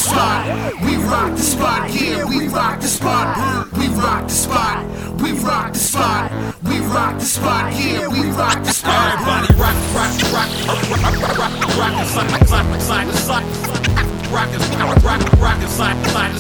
spot. We rock the spot, yeah, we rock the spot. We rock the spot. We rock the spot. We rock the spot, yeah, we rock the spot. Everybody rock, rock, rock, rock, rock, rock, side, side, side, side. Rockin' side to side.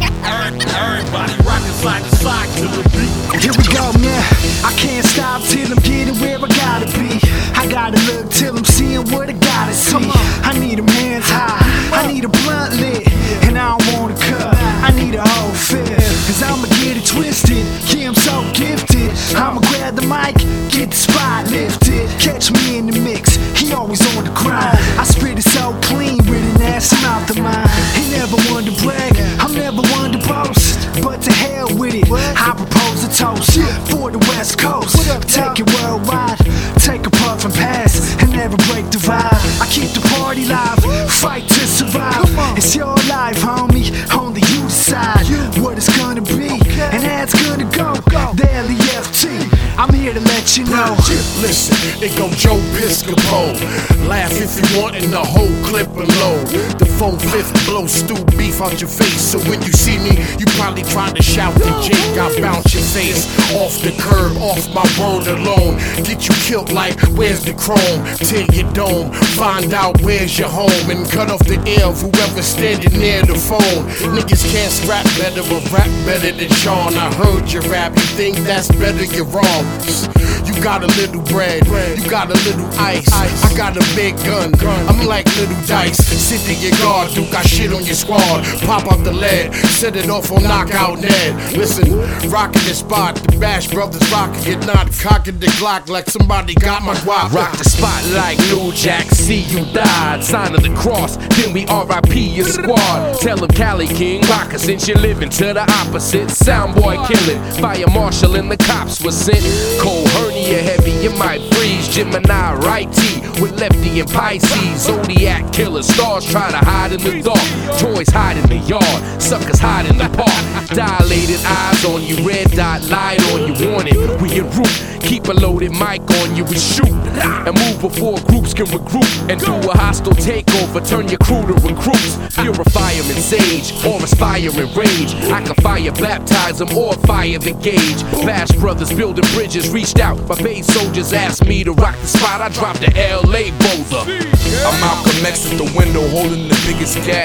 Everybody rockin' side to side to the beat. Here we go, man. I can't stop till I'm getting where I gotta be. I gotta look till I'm seeing what I gotta see. I need them hands high, I need a blunt lit, and I don't want a cup, I need a whole fifth. Cause I'ma get it twisted, yeah, I'm so gifted. I'ma grab the mic, get the spot lifted. Catch me in the mix, he always on the grind. I spit it so clean with an ass mouth of mine. He never one to brag, I'm never one to boast, but to hell with it, I propose a toast for the West Coast. Take it worldwide, take a puff and pass, and never break the vibe. I keep the party live, fight to survive. It's your life, homie, only you decide what it's gonna be, and how it's gonna go. The LEFT, I'm here to let you know. Listen, it go Joe Piscopo. Laugh if you want in the whole clip below. The 4/5 blow stew beef out your face. So when you see me, you probably trying to shout the Jake. I bounce your face off the curb, off my word alone. Get you killed like, where's the chrome? Tear your dome, find out where's your home, and cut off the air of whoever's standing near the phone. Niggas can't scrap better or rap better than Sean. I heard you rap, you think that's better, you're wrong. You got a little bread, you got a little ice. I got a big gun, I'm like little dice. Sit to your guard, Duke, got shit on your squad. Pop up the lead, set it off on Knockout Ned. Listen, rockin' the spot, the Bash Brothers rockin' it, not cockin' the Glock like somebody got my guap. Rock the spot like New Jack, see you died. Sign of the cross, then we RIP your squad. Tell him Cali King, rocker since you're living to the opposite. Soundboy killing, fire marshal and the cops was sent. Cold hernia heavy, you might freeze. Gemini righty with lefty and Pisces. Zodiac killer, stars try to hide in the dark. Toys hide in the yard, suckers hide in the park. Dilated eyes on you, red dot light on you, warning. We en route, keep a loaded mic on you, we shoot and move before groups can regroup and do a hostile takeover. Turn your crew to recruits, purify them in sage or inspire in rage. I can fire, baptize them or fire the gauge. Bash Brothers building bridges, reached out. My base soldiers asked me to rock the spot. I dropped the LA boulder. I'm Malcolm X at the window holding the biggest gat.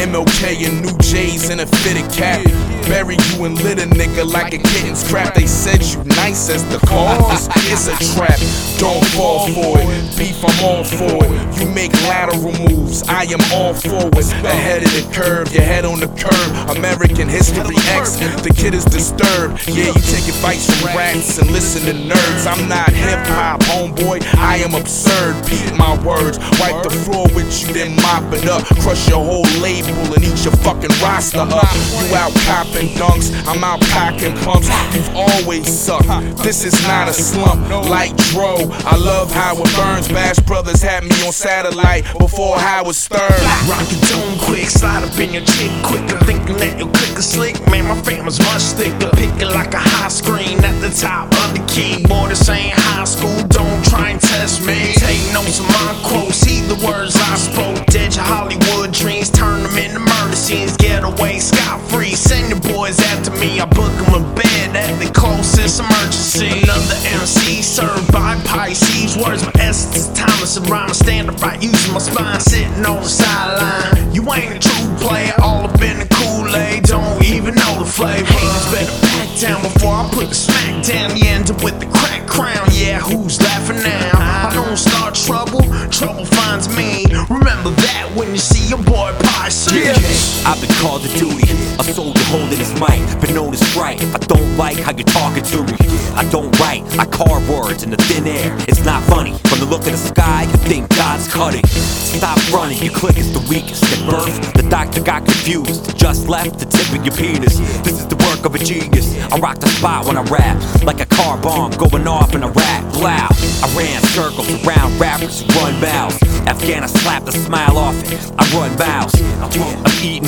MLK and New J's in a fitted cap. Bury you and lit a nigga like a kitten's crap. They said you nice as the cause. It's a trap, don't fall for it. Beef, I'm all for it. You make lateral moves, I am all forwards. Ahead of the curve, your head on the curb. American History X, the kid is disturbed. Yeah, you take advice from rats and listen to nerds. I'm not hip-hop, homeboy, I am absurd. Beat my words, wipe the floor with you, then mop it up. Crush your whole label and eat your fucking roster up. You out copping dunks, I'm out cocking pumps. You've always sucked, this is not a slump. Like Dro, I love how it burns. Bash Brothers had me on satellite before Howard Stern. Rock your tone quick, slide up in your chick quicker. Thinking that your click is slick, man, my family's much thicker. Pick it like a high screen at the top of the keyboard. This ain't high school, don't try and test me. Take notes of my quotes, see the words I spoke. Dead your Hollywood dreams, turn them into murder scenes. Get away scot-free, send your boys after me. I book them in bed at the closest emergency. Another MC served by Pisces. Words my essence is timeless and rhyme. Stand up right, using my spine, sitting on the sideline. You ain't a true player, all up in the Kool-Aid. Don't even know the flavor. Haters better back down before I put the smack down. You end up with the crack crown. Yeah, who's laughing now? I don't start trouble, trouble finds me. Remember that when you see your boy Pisces. I've been called to duty, a soldier holding his mic, been known as right. I don't like how you're talking to me. I don't write, I carve words in the thin air. It's not funny, from the look of the sky, you think God's cutting. Stop running, your click is the weakest. At birth, the doctor got confused, just left the tip of your penis. This is the work of a genius. I rock the spot when I rap, like a car bomb going off in a rap. Blow. I ran circles around rappers who run mouths. Afghana slapped the smile off it. I run mouths. I'm eating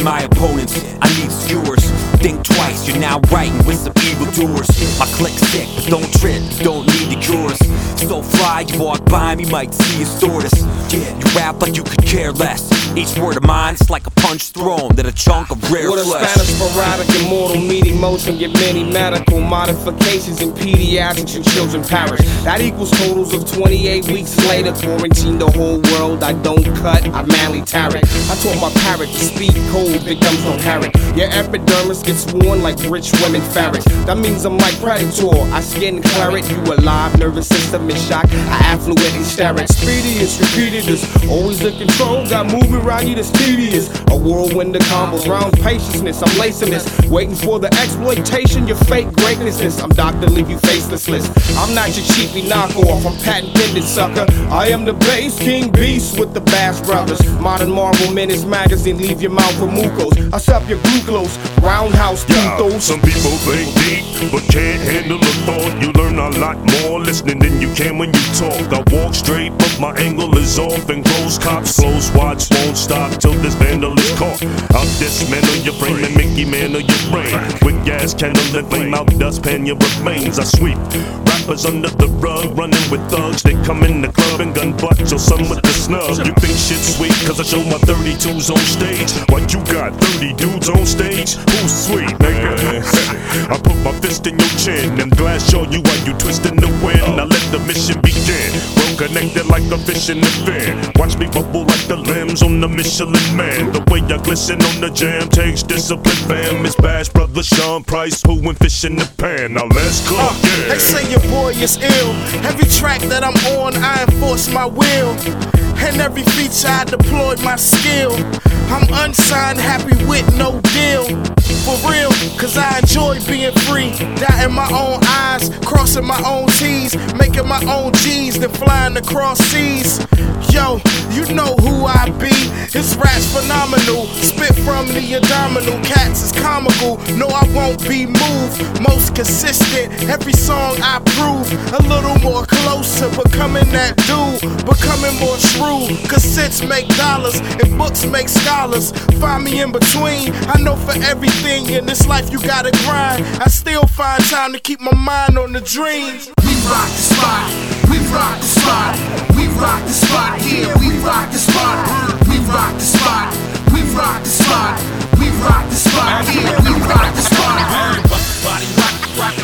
Fighting my opponents, I need skewers. Think twice, you're now writing with some evildoers. My click's sick, but don't trip, you don't need the cures. So fly, you walk by me, might see a tortoise. Yeah, you rap like you could care less. Each word of mine is like a punch thrown that a chunk of rare With a flesh. Spanish sporadic and mortal meat emotion, get many medical modifications in pediatrics and children perish. That equals totals of 28 weeks later. Quarantine the whole world, I don't cut, I manly tarot. I taught my parrot to speak cold, victims don't parrot. Your epidermis gets worn like rich women ferrets. That means I'm like Predator, I skin claret. You alive, nervous system in shock, I affluently stare at. Speediest, repeated this, always in control, got moving around you that's tedious. A whirlwind of combos, round patience, I'm lacing this, waiting for the exploitation, your fake greatness. I'm Dr. Leave you faceless. I'm not your cheapy knockoff, I'm patent pending sucker. I am the bass king beast with the Bass Brothers. Modern Marvel Menace magazine, leave your mouth for mucos. I sup your glucose, roundhouse toothos. Some people think deep, but can't handle the thought. You learn a lot more listening than you can when you talk. I walk straight, but my angle is off. And close cops, close watch, won't stop till this vandal is caught. I'll dismantle your frame and Mickey Mantle your brain. With gas candle and flame out dustpan your remains. I sweep rappers under the rug, running with thugs. They come in the club and gun butts or some with the snub. You think shit's sweet cause I show my 32s on stage? What you got, 30 dudes on stage? Who's sweet, nigga? I put my fist in your chin and glass show you while you twisting the wind. I let the mission begin. Well connected like a fish in the fin. Watch me bubble like the limbs on the Michelin Man. The way I glisten on the jam takes discipline, fam. It's Bash Brother Sean Price, who and fish in the pan. Now let's cook, yeah. They say your boy is ill. Every track that I'm on, I enforce my will. And every feature I deployed my skill. I'm unsigned, happy with no deal. For real, cause I enjoy being free. Dotting my own I's, crossing my own T's, making my own G's, then flying across seas. Yo, you know who I be. This rap's phenomenal. Spit from the abdominal. Cats is comical. No, I won't be moved. Most consistent. Every song I prove. A little more closer. Becoming that dude. Becoming more shrewd. Cassettes make dollars. And books make scholars. Find me in between. I know for everything in this life you gotta grind. I still find time to keep my mind on the dreams. We rock the spot, we rock the spot, we rock the spot, yeah, we rock the spot, we rock the spot, we rock the spot, we rock the spot, yeah, we rock the spot. Everybody rock,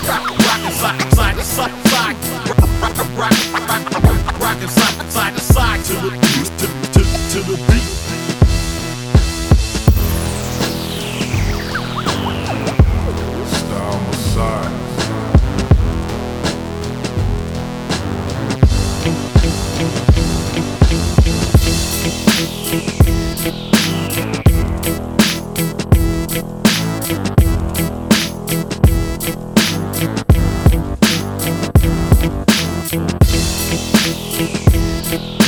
side to side, rockin' side to side to the beat. Style Messiah. We'll be right back.